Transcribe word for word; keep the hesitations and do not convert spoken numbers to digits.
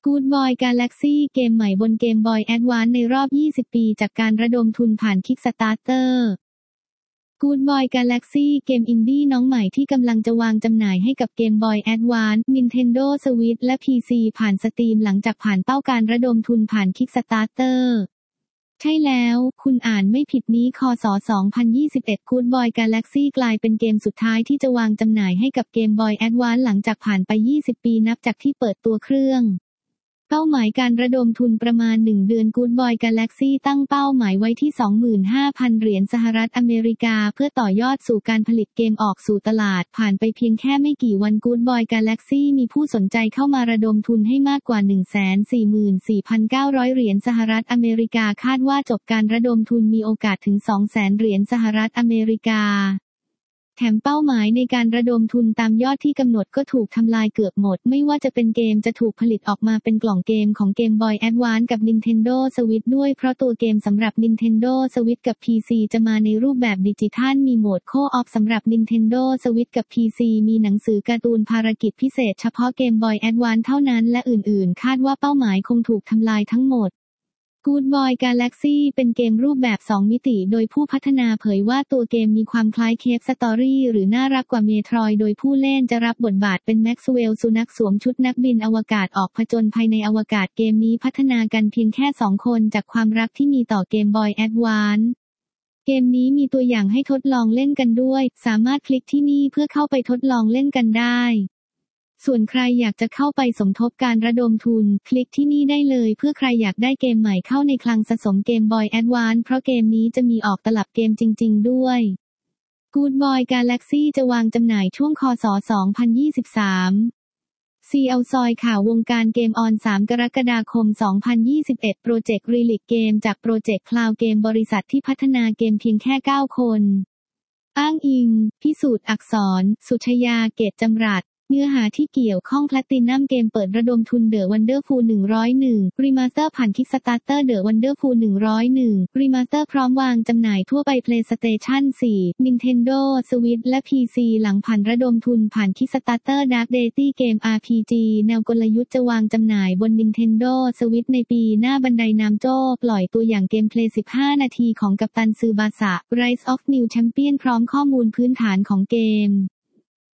Good Boy Galaxy เกมใหม่บน Game Boy Advance ในรอบ ยี่สิบ ปีจากการระดมทุนผ่าน Kickstarter Good Boy Galaxy เกมอินดี้น้องใหม่ที่กำลังจะวางจำหน่ายให้กับ Game Boy Advance Nintendo Switch และ พี ซี ผ่าน Steam หลังจากผ่านเป้าการระดมทุนผ่าน Kickstarter ใช่แล้วคุณอ่านไม่ผิดนี้คศสองพันยี่สิบเอ็ด Good Boy Galaxy กลายเป็นเกมสุดท้ายที่จะวางจำหน่ายให้กับ Game Boy Advance หลังจากผ่านไป ยี่สิบ ปีนับจากที่เปิดตัวเครื่องเป้าหมายการระดมทุนประมาณหนึ่งเดือน Good Boy Galaxy ตั้งเป้าหมายไว้ที่ สองหมื่นห้าพัน เหรียญสหรัฐอเมริกาเพื่อต่อยอดสู่การผลิตเกมออกสู่ตลาดผ่านไปเพียงแค่ไม่กี่วัน Good Boy Galaxy มีผู้สนใจเข้ามาระดมทุนให้มากกว่า หนึ่งแสนสี่หมื่นสี่พันเก้าร้อย เหรียญสหรัฐอเมริกาคาดว่าจบการระดมทุนมีโอกาสถึง สองแสน เหรียญสหรัฐอเมริกาแถมเป้าหมายในการระดมทุนตามยอดที่กำหนดก็ถูกทำลายเกือบหมดไม่ว่าจะเป็นเกมจะถูกผลิตออกมาเป็นกล่องเกมของ Game Boy Advance กับ Nintendo Switch ด้วยเพราะตัวเกมสำหรับ Nintendo Switch กับ พี ซี จะมาในรูปแบบดิจิทัลมีโหมด Co-op สำหรับ Nintendo Switch กับ พี ซี มีหนังสือการ์ตูนภารกิจพิเศษเฉพาะ Game Boy Advance เท่านั้นและอื่นๆคาดว่าเป้าหมายคงถูกทำลายทั้งหมดGood Boy Galaxy เป็นเกมรูปแบบ สอง มิติโดยผู้พัฒนาเผยว่าตัวเกมมีความคล้ายเคฟสตอรี่หรือน่ารักกว่าเมโทรยด์โดยผู้เล่นจะรับบทบาทเป็นแม็กซ์เวลล์สุนัขสวมชุดนักบินอวกาศออกผจญภัยในอวกาศเกมนี้พัฒนากันเพียงแค่สองคนจากความรักที่มีต่อเกม Boy Advance เกมนี้มีตัวอย่างให้ทดลองเล่นกันด้วยสามารถคลิกที่นี่เพื่อเข้าไปทดลองเล่นกันได้ส่วนใครอยากจะเข้าไปสมทบการระดมทุนคลิกที่นี่ได้เลยเพื่อใครอยากได้เกมใหม่เข้าในคลังสะสมเกม Boy Advance เพราะเกมนี้จะมีออกตลับเกมจริงๆด้วย Good Boy Galaxy จะวางจำหน่ายช่วงคศสองพันยี่สิบสาม ซี แอล ซอยข่าววงการเกมออน สาม กรกฎาคม สองพันยี่สิบเอ็ด โปรเจกต์รีลิกเกมจากโปรเจกต์คลาวด์เกมบริษัทที่พัฒนาเกมเพียงแค่เก้าคนอ้างอิงพิสูจน์อักษรสุชยาเกตจำรัดเนื้อหาที่เกี่ยวข้อง Platinum เกมเปิดระดมทุน The Wonderful หนึ่งร้อยเอ็ด Remaster ผ่าน Kickstarter The Wonderful หนึ่งร้อยเอ็ด Remaster พร้อมวางจำหน่ายทั่วไป PlayStation สี่ Nintendo Switch และ พี ซี หลังผ่านระดมทุนผ่าน Kickstarter Dark Deity เกม อาร์ พี จี แนวกลยุทธ์จะวางจำหน่ายบน Nintendo Switch ในปีหน้าบันไดนามโจ้ปล่อยตัวอย่างเกมเพลย์ สิบห้า นาทีของกัปตันซึบาสะ Rise of New Champion พร้อมข้อมูลพื้นฐานของเกม